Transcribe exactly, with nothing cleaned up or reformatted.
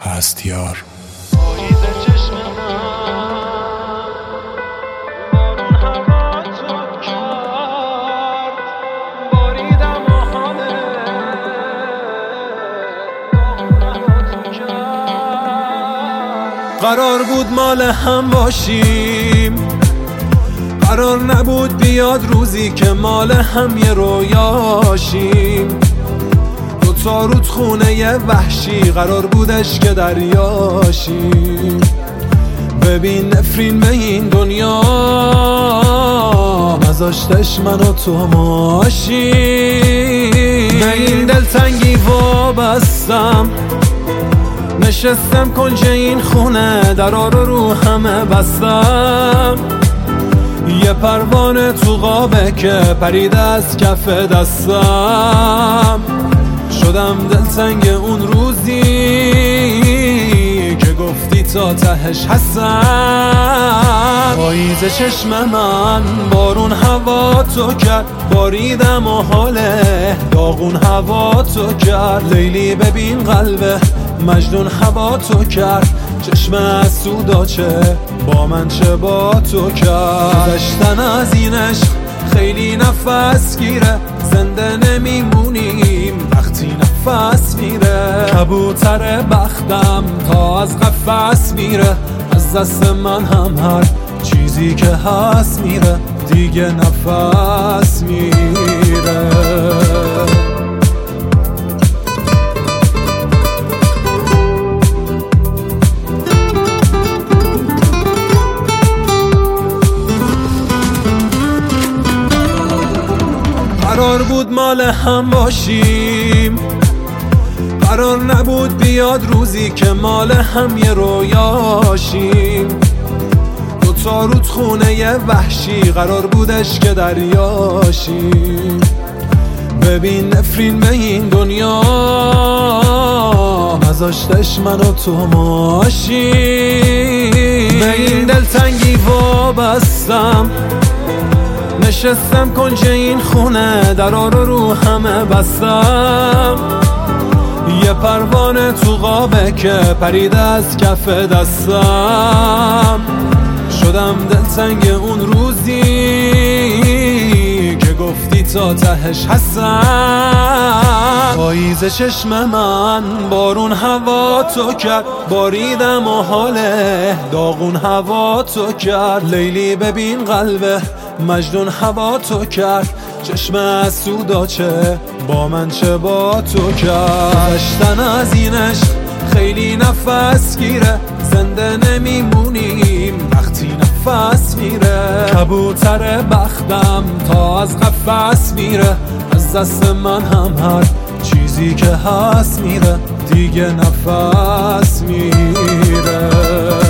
هست یار. قرار بود مال هم باشیم، قرار نبود بیاد روزی که مال هم یه رویاشیم. دوتا رود خونه یه وحشی قرار بودش که دریاشیم. ببین نفرین به این دنیا نذاشتش من و تو ماشیم. به این دلتنگی وابستم، نشستم کنج این خونه، درا رو رو همه بستم. یه پروانه تو قابه که پرید از کف دستم. شدم دلتنگ اون روزی که گفتی تا تهش هستم. پاییز چشم من بارون هوا تو کرد، باریدم و حاله داغون هوا تو کرد. لیلی ببین قلبه مجنون هوا تو کرد، چشم از سوداچه با من چه با تو کرد. گذشتن از این عشق خیلی نفس گیره، زنده نمیمونیم وقتی نفس میره. کبوتر بختم تا از قفس میره، از دست من هم هر چیزی که هست میره، دیگه نفس میره. قرار بود مال هم باشیم، قرار نبود بیاد روزی که مال هم یه رویاشیم. دوتا رود خونه یه وحشی قرار بودش که دریاشیم. ببین نفرین به این دنیا نذاشتش من و تو ماشیم. به این دلتنگی وابستم، نشستم کنج این خونه، درا رو رو همه بستم. یه پروانه تو قابه که پرید از کف دستم. شدم دلتنگ اون روزی که گفتی تا تهش هستم. پاییز چشم من بارون هوا تو کرد، باریدم و حاله داغون هوا تو کرد. لیلی ببین قلبه مجنون هوا تو کرد، چشم از سوداچه با من چه با تو کرد. گذشتن از این عشق خیلی نفس گیره، زنده نمیمونیم وقتی نفس میره. کبوتر بختم تا از قفس میره، از دست من هم هر چیزی که هست میره، دیگه نفس میره.